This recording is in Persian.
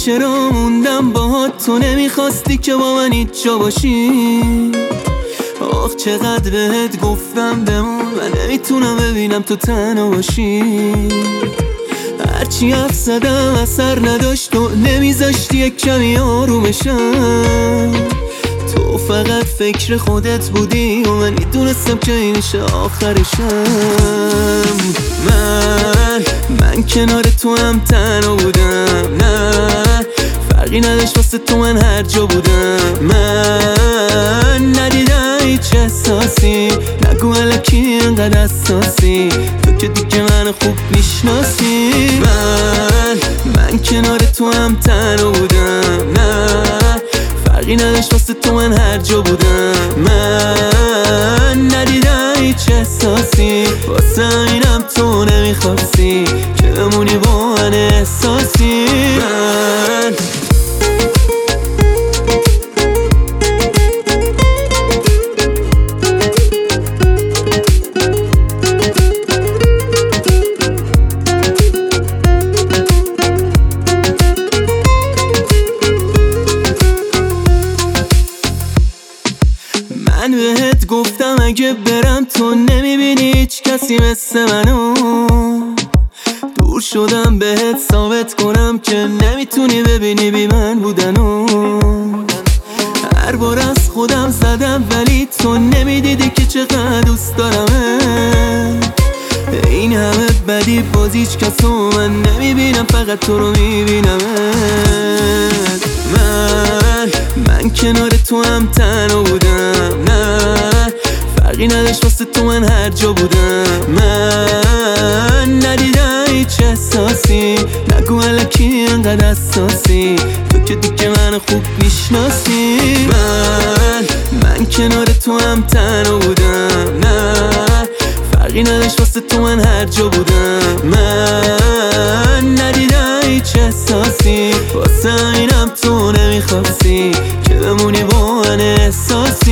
چرا موندم باهات، تو نمیخواستی که با من هیچ جا باشی. آخ چقدر بهت گفتم بمون، من نمیتونم ببینم تو تنها باشی. هرچی حرف زدم اثر نداشت، تو نمیذاشتی یک کمی آرومشم. تو فقط فکر خودت بودی و من میدونستم که این میشه آخرشم. من کنار تو هم تنها بودم، نه فرقی نداشت واسه تو من هر جا بودم. من ندیدم هیچ احساسی، نگو الکی اینقدر حساسی، تو که دیگه من خوب میشناسی. من کنار تو هم تنها بودم، نه فرقی نداشت واسه تو من هر جا بودم. من ندیدم هیچ احساسی، واسه اینم تو نمیخواستی که بمونی با من احساسی. من بهت گفتم اگه برم تو نمیبینی هیچ کسی مثل منو. دور شدم بهت ثابت کنم که نمیتونی ببینی بی من بودنو. هر بار از خودم زدم ولی تو نمیدیدی که چقدر دوست دارمه. این همه بدی باز هیچ کسو من نمیبینم، فقط تو رو میبینم. من کنار تو هم تنها بودم، نه فرقی نداشت واسه تو من هر جا بودم. من ندیدم هیچ احساسی، نگو الکی اینقدر حساسی، تو که دیگه من خوب میشناسی. من کنار تو هم تنها بودم، نه فرقی نداشت واسه تو من هر جا بودم. من ندیدم هیچ احساسی، واسه اینم تو نمیخواستی که بمونی با من احساسی.